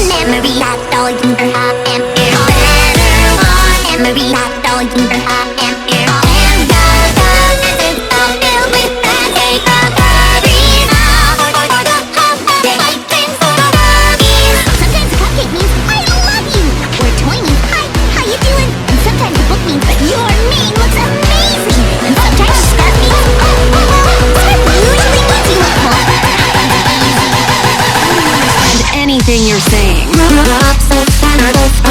Memory that all you have and better one. Memory that all you have and and the filled with plastic batteries. Sometimes a cupcake means I love you, or a toy means hi, how you doing? And sometimes a book means that your name looks amazing, and sometimes a scarf means scarf usually means you look cool. Anything you're saying.